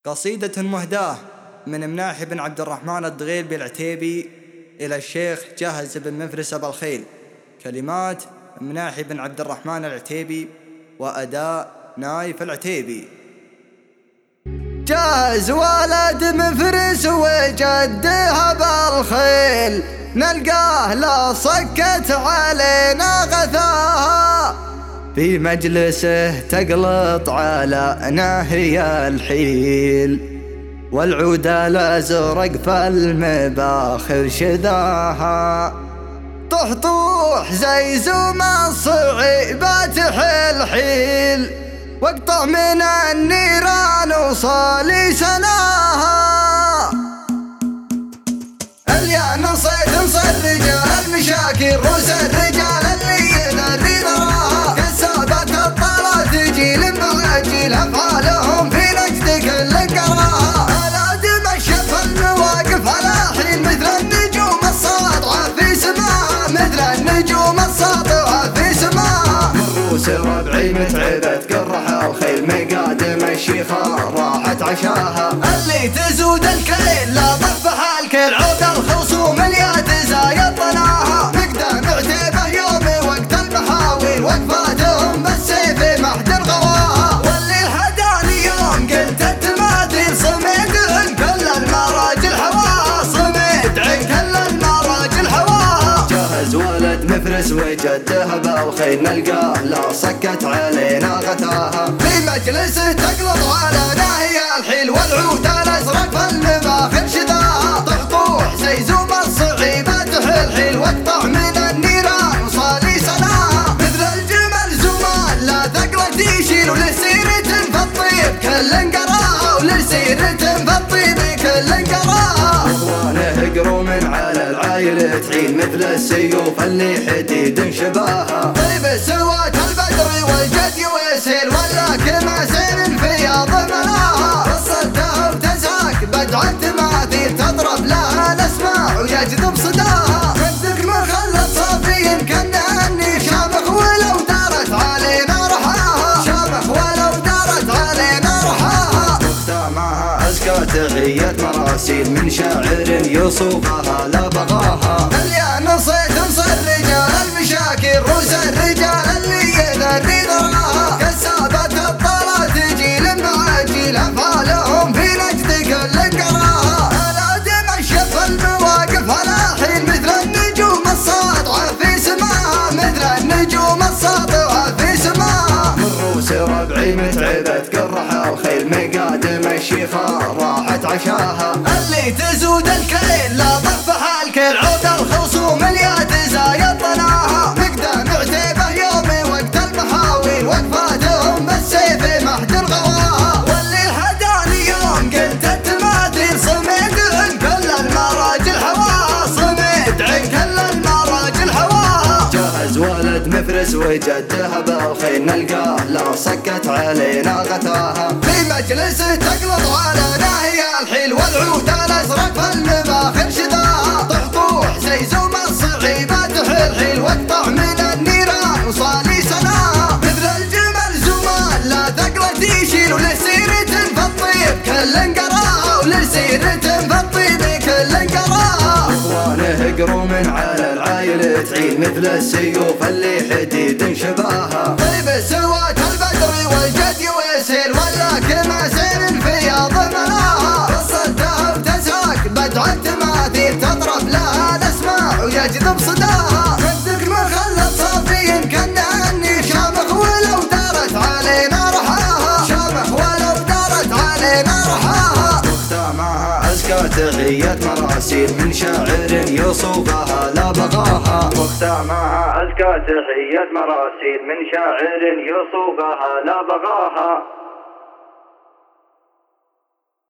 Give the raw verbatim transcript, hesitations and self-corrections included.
قصيدة مهداة من مناحي بن عبد الرحمن الدغيلبي العتيبي إلى الشيخ جاهز بن مفرس أبا الخيل. كلمات مناحي بن عبد الرحمن العتيبي وأداء نايف العتيبي. جاهز ولد مفرس وجده بالخيل، نلقاه لا صكت علينا غثاها، في مجلسه تقلط على ناهي الحيل، والعود الازرق فالمباخر شذاها، طح طوح زي زوم الصعيبات حيل حيل، واقطع من النيران وصالي سناها. اليا نصيد نصيد رجال المشاكل، روس الرجال اللي ينري نراها، كسابات الطلا تجي لمعاجيل افعالهم في نجد كل قراها. الادم الشف المواقف على حين مثل النجوم الساطعه في سماها، مثل النجوم الساطعه في سماها. روس ربعي متعبت قرحه وخيل مقادم الشيخه راحت عشاها، اللي تزود الكيل لا ضفها الكيل، عود الخصوم اللي تزايد طناها، مقدام عتيبه يومي وقت المحاويل، وقفاتهم بالسيف محد غواها، واللي حداني يوم قلت التماثيل، صمد عن كل المراجل حواها، صمد عن كل المراجل حواها. جاهز ولد مفرس وجده بالخيل، نلقاه لا صكت علينا غثاها، في مجلسه تقلط على ناهي الحيل، والعود الازرق فالمباخر شذاها، طح طوح زي زوم الصعيبات حيل حيل، واقطع من النيران وصالي سناها، مثل الجمل زمان لا ثقلت يشيل، ولسيرة في الطيب كل قراها، ولسيرة في الطيب كل قراها. اخوانه قروا من على العايل تعين، مثل السيوف اللي حديد شباها، طيب سوات البدر والجد ويسيل، ولا كما سير في ضمناها، وصلتها وتزاك بدع التماثيل، تضرب لها الاسماع ويجذب صداها، خدك مخلط صافي كأني شامخ ولو دارت علينا رحاها، شامخ ولو دارت علينا رحاها. مختامها أزكى تغية مراسيل، من شاعر يوصفها لا بغاها، اليا نصيد نصيد رجال المشاكل، روس الرجال اللي ينري ذراها، كسابات الطلا تجي لمعاجيل افعالهم في نجد كل قراها. الادم الشف المواقف على حين، مثل النجوم الساطعه في سماها، مثل النجوم الساطعه في سماها. من روس ربعي متعبت قرحه وخيل مقادم الشيخه راحت عشاها، اللي تزود الكيل لا ضفها الكيل، عود الخصوم اللي تزايد طناها، مقدام عتيبه يومي وقت المحاويل، وقفاتهم بالسيف محد غواها، واللي حداني يوم قلت التماثيل، صمد عن كل المراجل حواها، صمد عن كل المراجل حواها. جاهز ولد مفرس وجده بالخيل، نلقاه لا صكت علينا غثاها، في مجلسه تقلط على ناهي الحيل، والعود الازرق فالمباخر شذاها، طح طوح زي زوم الصعيبات حيل حيل، واقطع من النيران وصالي سناها، مثل الجمل زمان لا ثقلت يشيل، ولسيرة في الطيب كل قراها، ولسيرة في الطيب كل قراها. اخوانه قروا من على العايل تعين، مثل السيوف اللي حديد شباها، طيب سوات البدر والجد ويسيل، ولا كما سير في ضمناها، وصلتها وتزاك بدع التماثيل، تضرب لها الاسماع ويجذب صداها، خدك مخلط صافي كأني شامخ ولو دارت علينا رحاها، شامخ ولو دارت علينا رحاها. مختامها أزكى تغية مراسيل، من شاعر يوصفها لا بغاها، مختامها أزكى تغية مراسيل، من شاعر يوصفها لا بغاها.